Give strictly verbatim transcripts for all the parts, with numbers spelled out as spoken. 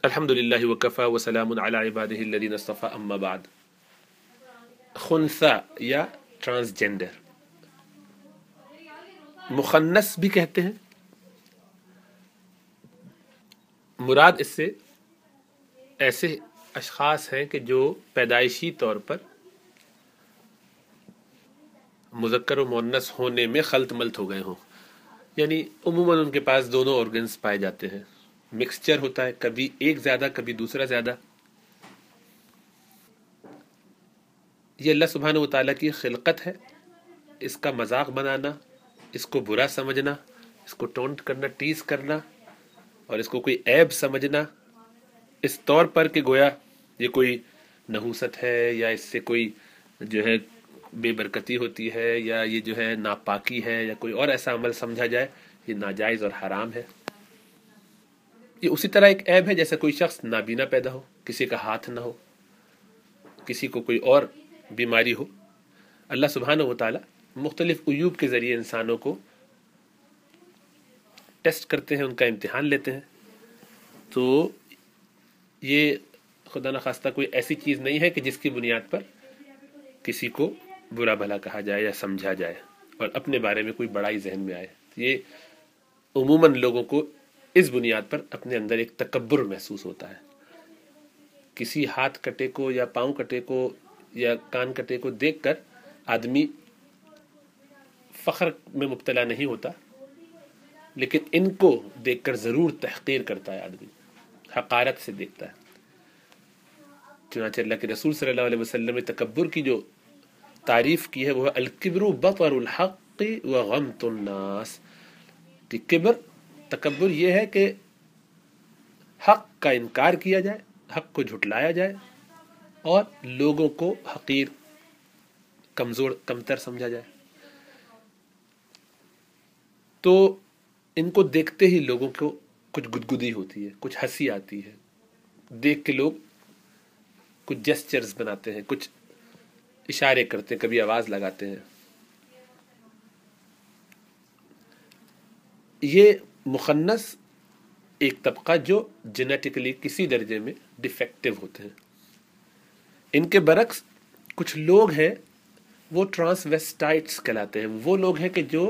الحمدللہ وکفا وسلام علی عبادہ الذین اصطفى اما بعد. خنثی یا ٹرانسجینڈر، مخنث بھی کہتے ہیں. مراد اس سے ایسے اشخاص ہیں کہ جو پیدائشی طور پر مذکر و مؤنث ہونے میں خلط ملط ہو گئے ہوں، یعنی عموماً ان کے پاس دونوں آرگنز پائے جاتے ہیں، مکسچر ہوتا ہے، کبھی ایک زیادہ کبھی دوسرا زیادہ. یہ اللہ سبحانہ و تعالیٰ کی خلقت ہے. اس کا مذاق بنانا، اس کو برا سمجھنا، اس کو ٹونٹ کرنا، ٹیز کرنا اور اس کو کوئی عیب سمجھنا اس طور پر کہ گویا یہ کوئی نحوست ہے یا اس سے کوئی جو ہے بے برکتی ہوتی ہے یا یہ جو ہے ناپاکی ہے یا کوئی اور ایسا عمل سمجھا جائے، یہ ناجائز اور حرام ہے. یہ اسی طرح ایک عیب ہے جیسے کوئی شخص نابینا پیدا ہو، کسی کا ہاتھ نہ ہو، کسی کو کوئی اور بیماری ہو. اللہ سبحانہ و تعالی مختلف عیوب کے ذریعے انسانوں کو ٹیسٹ کرتے ہیں، ان کا امتحان لیتے ہیں. تو یہ خدا نخواستہ کوئی ایسی چیز نہیں ہے کہ جس کی بنیاد پر کسی کو برا بھلا کہا جائے یا سمجھا جائے اور اپنے بارے میں کوئی بڑائی ذہن میں آئے. یہ عموماً لوگوں کو اس بنیاد پر اپنے اندر ایک تکبر محسوس ہوتا ہے. کسی ہاتھ کٹے کو یا پاؤں کٹے کو یا کان کٹے کو دیکھ کر آدمی فخر میں مبتلا نہیں ہوتا، لیکن ان کو دیکھ کر ضرور تحقیر کرتا ہے، آدمی حقارت سے دیکھتا ہے. چنانچہ اللہ کے رسول صلی اللہ علیہ وسلم نے تکبر کی جو تعریف کی ہے وہ الکبر بطر الحق وغمط الناس، کہ کبر تکبر یہ ہے کہ حق کا انکار کیا جائے، حق کو جھٹلایا جائے اور لوگوں کو حقیر، کمزور، کمتر سمجھا جائے. تو ان کو دیکھتے ہی لوگوں کو کچھ گدگدی ہوتی ہے، کچھ ہنسی آتی ہے. دیکھ کے لوگ کچھ جیسچرز بناتے ہیں، کچھ اشارے کرتے ہیں، کبھی آواز لگاتے ہیں. یہ مخنث ایک طبقہ جو جینیٹکلی کسی درجے میں ڈیفیکٹو ہوتے ہیں. ان کے برعکس کچھ لوگ ہیں وہ ٹرانسویسٹائٹس کہلاتے ہیں. وہ لوگ ہیں کہ جو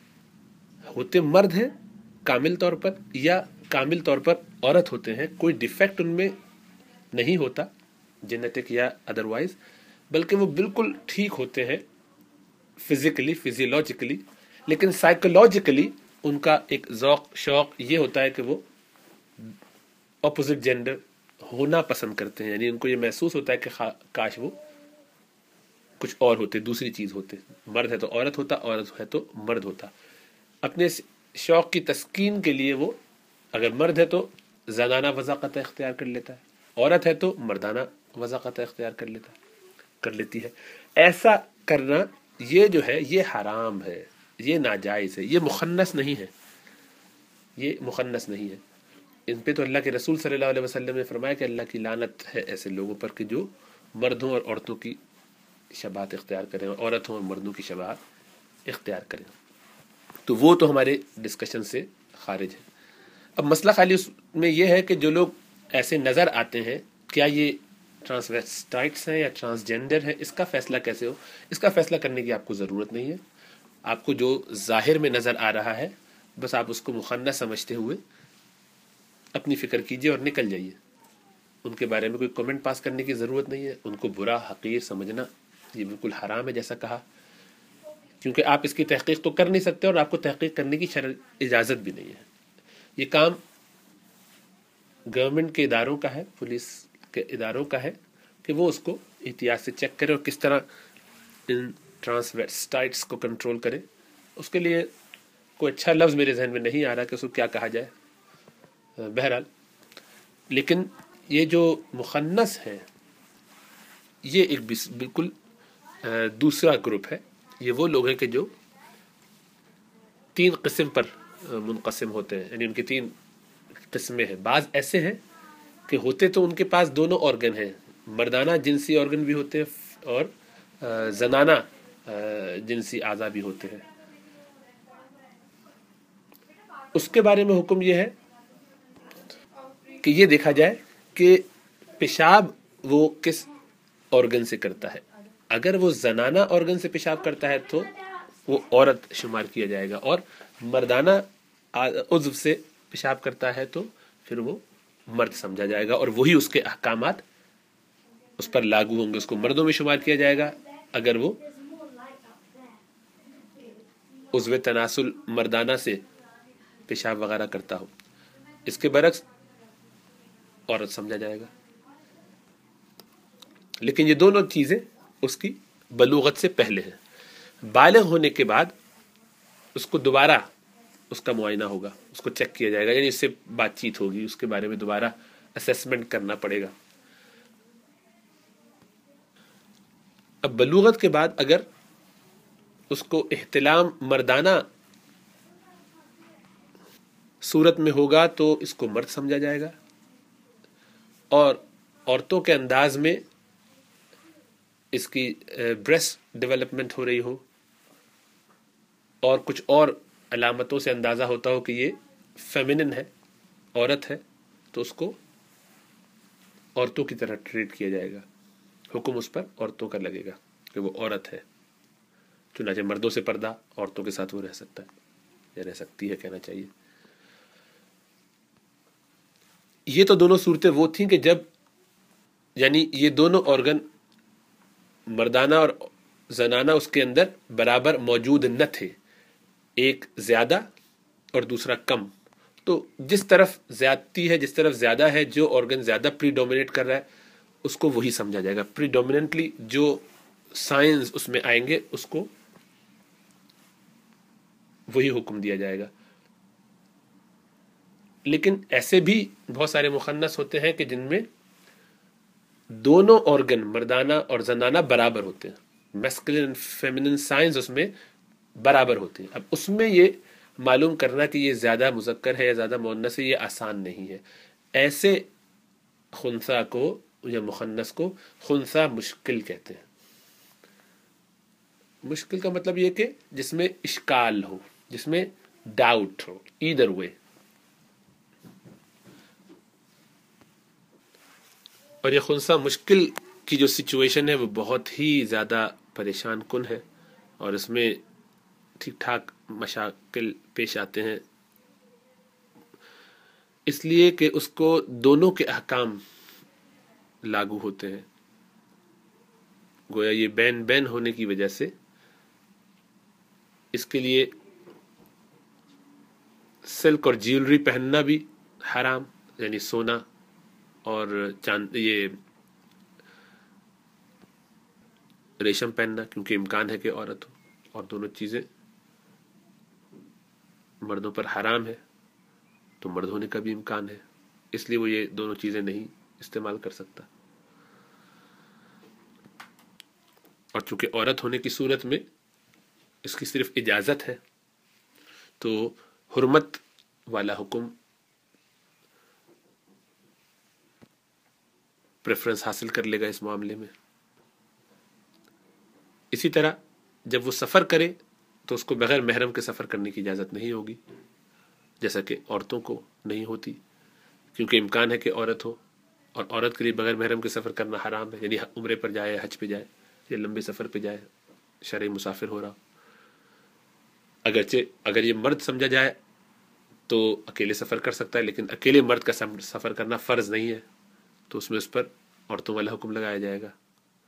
ہوتے مرد ہیں کامل طور پر یا کامل طور پر عورت ہوتے ہیں. کوئی ڈیفیکٹ ان میں نہیں ہوتا جینیٹک یا ادروائز، بلکہ وہ بالکل ٹھیک ہوتے ہیں فزیکلی، فزیولوجیکلی، لیکن سائیکولوجیکلی ان کا ایک ذوق شوق یہ ہوتا ہے کہ وہ اپوزٹ جینڈر ہونا پسند کرتے ہیں. یعنی ان کو یہ محسوس ہوتا ہے کہ کاش وہ کچھ اور ہوتے، دوسری چیز ہوتے. مرد ہے تو عورت ہوتا، عورت ہے تو مرد ہوتا. اپنے شوق کی تسکین کے لیے وہ اگر مرد ہے تو زنانہ وضاقت اختیار کر لیتا ہے، عورت ہے تو مردانہ وضاقت اختیار کر لیتا کر لیتی ہے. ایسا کرنا یہ جو ہے یہ حرام ہے، یہ ناجائز ہے، یہ مخنث نہیں ہے، یہ مخنث نہیں ہے. ان پہ تو اللہ کے رسول صلی اللہ علیہ وسلم نے فرمایا کہ اللہ کی لعنت ہے ایسے لوگوں پر کہ جو مردوں اور عورتوں کی شباہت اختیار کریں اور عورتوں اور مردوں کی شباہت اختیار کریں. تو وہ تو ہمارے ڈسکشن سے خارج ہے. اب مسئلہ خالی اس میں یہ ہے کہ جو لوگ ایسے نظر آتے ہیں کیا یہ ٹرانسویسٹائٹس ہیں یا ٹرانسجینڈر ہیں، اس کا فیصلہ کیسے ہو؟ اس کا فیصلہ کرنے کی آپ کو ضرورت نہیں ہے. آپ کو جو ظاہر میں نظر آ رہا ہے بس آپ اس کو مخنث سمجھتے ہوئے اپنی فکر کیجئے اور نکل جائیے. ان کے بارے میں کوئی کمنٹ پاس کرنے کی ضرورت نہیں ہے. ان کو برا، حقیر سمجھنا یہ بالکل حرام ہے جیسا کہا، کیونکہ آپ اس کی تحقیق تو کر نہیں سکتے اور آپ کو تحقیق کرنے کی شرع اجازت بھی نہیں ہے. یہ کام گورنمنٹ کے اداروں کا ہے، پولیس کے اداروں کا ہے کہ وہ اس کو احتیاط سے چیک کرے اور کس طرح ان ٹرانسویسٹائٹس کو کنٹرول کرے. اس کے لیے کوئی اچھا لفظ میرے ذہن میں نہیں آ رہا کہ اس کو کیا کہا جائے. بہرحال لیکن یہ جو مخنث ہے یہ ایک بالکل دوسرا گروپ ہے. یہ وہ لوگ ہیں کہ جو تین قسم پر منقسم ہوتے ہیں، یعنی ان کی تین قسمیں ہیں. بعض ایسے ہیں کہ ہوتے تو ان کے پاس دونوں آرگن ہیں، مردانہ جنسی آرگن بھی ہوتے ہیں اور زنانہ جنسی اعضاء بھی ہوتے ہیں. اس کے بارے میں حکم یہ ہے کہ یہ دیکھا جائے کہ پیشاب وہ کس آرگن سے کرتا ہے. اگر وہ زنانہ آرگن سے پیشاب کرتا ہے تو وہ عورت شمار کیا جائے گا, اور مردانہ عضو سے پیشاب کرتا ہے تو پھر وہ مرد سمجھا جائے گا, اور وہی اس کے احکامات اس پر لاگو ہوں گے. اس کو مردوں میں شمار کیا جائے گا اگر وہ عضو تناسل مردانہ سے پیشاب وغیرہ کرتا ہو. اس کے برعکس عورت سمجھا جائے گا. لیکن یہ دونوں چیزیں اس کی بلوغت سے پہلے ہیں. بالغ ہونے کے بعد اس کو دوبارہ اس کا معائنہ ہوگا, اس کو چیک کیا جائے گا, یعنی اس سے بات چیت ہوگی, اس کے بارے میں دوبارہ اسیسمنٹ کرنا پڑے گا. اب بلوغت کے بعد اگر اس کو احتلام مردانہ صورت میں ہوگا تو اس کو مرد سمجھا جائے گا, اور عورتوں کے انداز میں اس کی بریسٹ ڈیولپمنٹ ہو رہی ہو اور کچھ اور علامتوں سے اندازہ ہوتا ہو کہ یہ فیمنن ہے, عورت ہے, تو اس کو عورتوں کی طرح ٹریٹ کیا جائے گا. حکم اس پر عورتوں کا لگے گا کہ وہ عورت ہے. چنانچہ مردوں سے پردہ, عورتوں کے ساتھ وہ رہ سکتا ہے یا رہ سکتی ہے کہنا چاہیے. یہ تو دونوں صورتیں وہ تھیں کہ جب یعنی یہ دونوں آرگن مردانہ اور زنانہ اس کے اندر برابر موجود نہ تھے, ایک زیادہ اور دوسرا کم. تو جس طرف زیادتی ہے, جس طرف زیادہ ہے, جو آرگن زیادہ پری ڈومینیٹ کر رہا ہے اس کو وہی سمجھا جائے گا. پری ڈومیننٹلی جو سائنس اس میں آئیں گے اس کو وہی حکم دیا جائے گا. لیکن ایسے بھی بہت سارے مخنث ہوتے ہیں کہ جن میں دونوں آرگن مردانہ اور زنانہ برابر ہوتے ہیں, میسکلن اینڈ فیمنن سائنس اس میں برابر ہوتے ہیں. اب اس میں یہ معلوم کرنا کہ یہ زیادہ مذکر ہے یا زیادہ مؤنث ہے یہ آسان نہیں ہے. ایسے خنثی کو یا مخنث کو خنثی مشکل کہتے ہیں. مشکل کا مطلب یہ کہ جس میں اشکال ہو, جس میں ڈاؤٹ ہو, ایدر وے. اور یہ خنثی مشکل کی جو سچویشن ہے وہ بہت ہی زیادہ پریشان کن ہے, اور اس میں ٹھیک ٹھاک مشاکل پیش آتے ہیں, اس لیے کہ اس کو دونوں کے احکام لاگو ہوتے ہیں. گویا یہ بین بین ہونے کی وجہ سے اس کے لیے سلک اور جیولری پہننا بھی حرام, یعنی سونا اور چاند یہ ریشم پہننا, کیونکہ امکان ہے کہ عورت ہو, اور دونوں چیزیں مردوں پر حرام ہے تو مرد ہونے کا بھی امکان ہے, اس لیے وہ یہ دونوں چیزیں نہیں استعمال کر سکتا. اور چونکہ عورت ہونے کی صورت میں اس کی صرف اجازت ہے تو حرمت والا حکم پریفرنس حاصل کر لے گا اس معاملے میں. اسی طرح جب وہ سفر کرے تو اس کو بغیر محرم کے سفر کرنے کی اجازت نہیں ہوگی, جیسا کہ عورتوں کو نہیں ہوتی, کیونکہ امکان ہے کہ عورت ہو, اور عورت کے لیے بغیر محرم کے سفر کرنا حرام ہے. یعنی عمرے پر جائے, حج پہ جائے, یا لمبے سفر پہ جائے, شرعی مسافر ہو رہا. اگرچہ اگر یہ مرد سمجھا جائے تو اکیلے سفر کر سکتا ہے, لیکن اکیلے مرد کا سفر کرنا فرض نہیں ہے, تو اس میں اس پر عورتوں والا حکم لگایا جائے گا.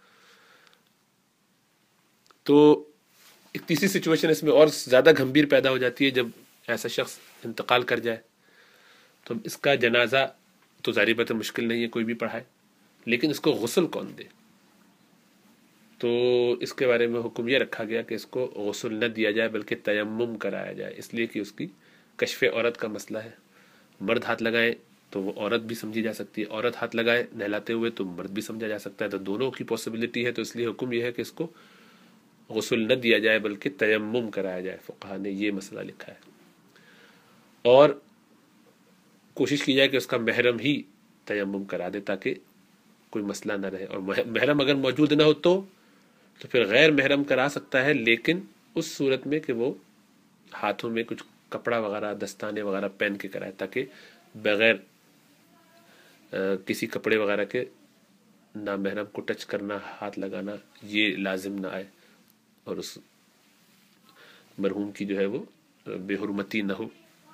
تو ایک تیسری سچویشن اس میں اور زیادہ گھمبیر پیدا ہو جاتی ہے, جب ایسا شخص انتقال کر جائے تو اس کا جنازہ تو ظاہر بات ہے مشکل نہیں ہے کوئی بھی پڑھائے, لیکن اس کو غسل کون دے؟ تو اس کے بارے میں حکم یہ رکھا گیا کہ اس کو غسل نہ دیا جائے بلکہ تیمم کرایا جائے, اس لیے کہ اس کی کشف عورت کا مسئلہ ہے. مرد ہاتھ لگائے تو وہ عورت بھی سمجھی جا سکتی ہے, عورت ہاتھ لگائے نہلاتے ہوئے تو مرد بھی سمجھا جا سکتا ہے, تو دونوں کی پاسبلٹی ہے. تو اس لیے حکم یہ ہے کہ اس کو غسل نہ دیا جائے بلکہ تیمم کرایا جائے. فقہا نے یہ مسئلہ لکھا ہے, اور کوشش کی جائے کہ اس کا محرم ہی تیمم کرا دے تاکہ کوئی مسئلہ نہ رہے. اور محرم اگر موجود نہ ہو تو تو پھر غیر محرم کرا سکتا ہے, لیکن اس صورت میں کہ وہ ہاتھوں میں کچھ کپڑا وغیرہ, دستانے وغیرہ پہن کے کرائے, تاکہ بغیر کسی کپڑے وغیرہ کے نامحرم کو ٹچ کرنا، ہاتھ لگانا، یہ لازم نہ آئے اور اس مرحوم کی جو ہے وہ بے حرمتی نہ ہو۔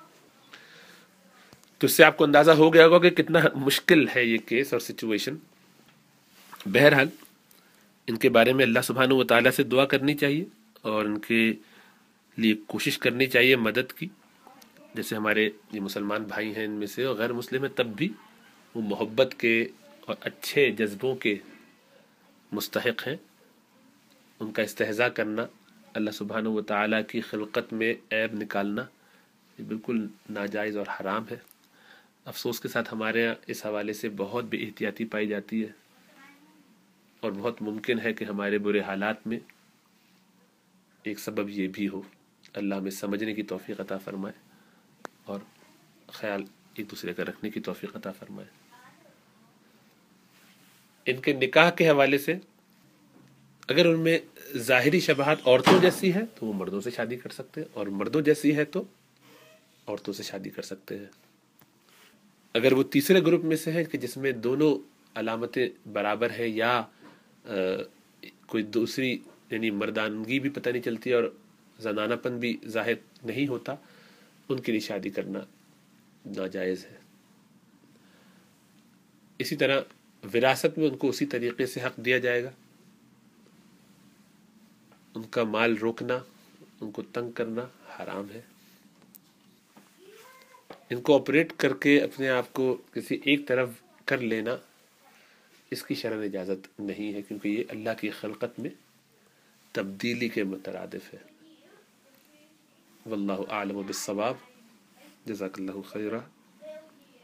تو اس سے آپ کو اندازہ ہو گیا ہوگا کہ کتنا مشکل ہے یہ کیس اور سچویشن۔ بہرحال ان کے بارے میں اللہ سبحانہ و تعالیٰ سے دعا کرنی چاہیے اور ان کے لیے کوشش کرنی چاہیے مدد کی۔ جیسے ہمارے یہ مسلمان بھائی ہیں، ان میں سے اور غیر مسلم ہیں، تب بھی وہ محبت کے اور اچھے جذبوں کے مستحق ہیں۔ ان کا استہزاء کرنا، اللہ سبحانہ و تعالیٰ کی خلقت میں عیب نکالنا، یہ بالکل ناجائز اور حرام ہے۔ افسوس کے ساتھ ہمارے یہاں اس حوالے سے بہت بے احتیاطی پائی جاتی ہے اور بہت ممکن ہے کہ ہمارے برے حالات میں ایک سبب یہ بھی ہو۔ اللہ ہمیں سمجھنے کی توفیق عطا فرمائے اور خیال ایک دوسرے کا رکھنے کی توفیق عطا فرمائے۔ ان کے نکاح کے حوالے سے اگر ان میں ظاہری شباہت عورتوں جیسی ہے تو وہ مردوں سے شادی کر سکتے ہیں، اور مردوں جیسی ہے تو عورتوں سے شادی کر سکتے ہیں۔ اگر وہ تیسرے گروپ میں سے ہے کہ جس میں دونوں علامتیں برابر ہیں یا کوئی دوسری یعنی مردانگی بھی پتہ نہیں چلتی اور زنانہ پن بھی ظاہر نہیں ہوتا، ان کے لیے شادی کرنا ناجائز ہے۔ اسی طرح وراثت میں ان کو اسی طریقے سے حق دیا جائے گا۔ ان کا مال روکنا، ان کو تنگ کرنا حرام ہے۔ ان کو آپریٹ کر کے اپنے آپ کو کسی ایک طرف کر لینا، اس کی شرعاً اجازت نہیں ہے، کیونکہ یہ اللہ کی خلقت میں تبدیلی کے مترادف ہے۔ واللہ اعلم بالصواب۔ جزاک اللہ خیرہ۔